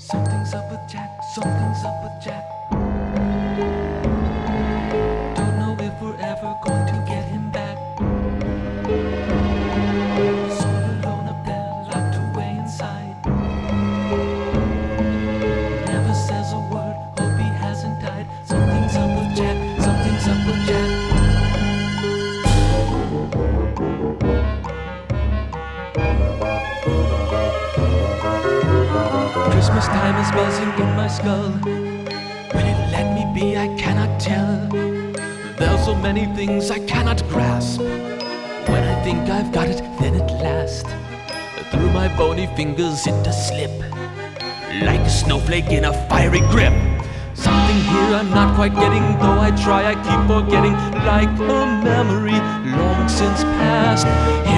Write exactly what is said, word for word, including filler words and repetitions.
Something's up with Jack, something's up with Jack. Don't know if we're ever going to get him back. He's all alone up there, locked away inside. Never says a word, hope he hasn't died. Something's up with Jack, something's up with Jack. Christmas time is buzzing in my skull. Will it let me be? I cannot tell. There's so many things I cannot grasp. When I think I've got it, then at last, through my bony fingers it does slip, like a snowflake in a fiery grip. Something here I'm not quite getting, though I try I keep forgetting, like a memory long since past. Here